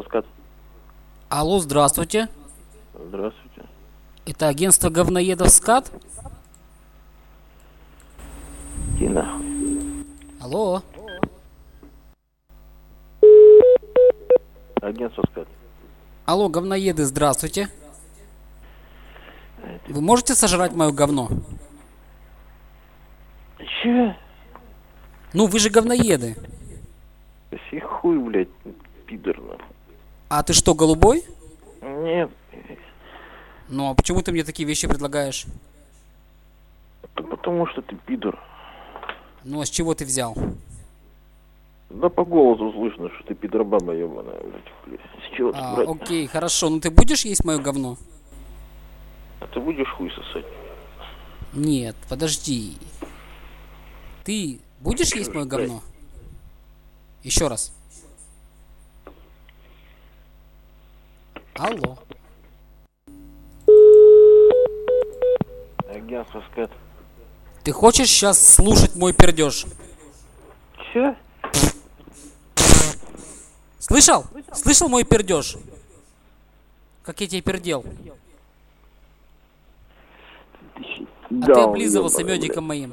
скат. Алло, здравствуйте. Здравствуйте. Это агентство говноедов СКАТ? Иди нахуй. Алло. Агентство скат. Алло, говноеды, здравствуйте. Вы можете сожрать мое говно? Че? Ну, вы же говноеды. Си хуй, блядь, пидор, нахуй. А ты что, голубой? Нет. Ну, а почему ты мне такие вещи предлагаешь? Это потому что ты пидор. Ну, а с чего ты взял? Да по голосу слышно, что ты пидорбаба ебаная, блядь. С чего ты брать? Окей, хорошо. Ну, ты будешь есть мое говно? А ты будешь хуй сосать? Нет, подожди. Ты будешь есть мое говно? Еще раз. Алло. Агентство скат. Ты хочешь сейчас слушать мой пердеж? Че? Слышал? Слышал мой пердеж? Как я тебе пердел? А ты облизывался медиком моим.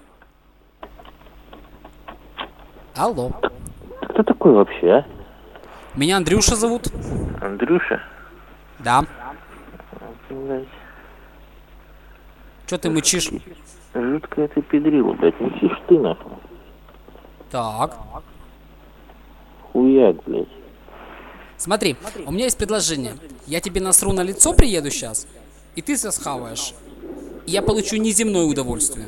Алло. Кто такой вообще, а? Меня Андрюша зовут. Андрюша? Да. Блядь. Че ты мычишь? Жуткая ты педрила, блядь. Мычишь ты, нахуй. Так. Хуяк, блядь. Смотри, у меня есть предложение. Я тебе насру на лицо приеду сейчас, и ты все схаваешь. И я получу неземное удовольствие.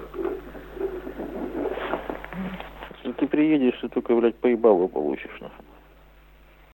Если ты приедешь, ты только, блядь, поебалу получишь, нахуй.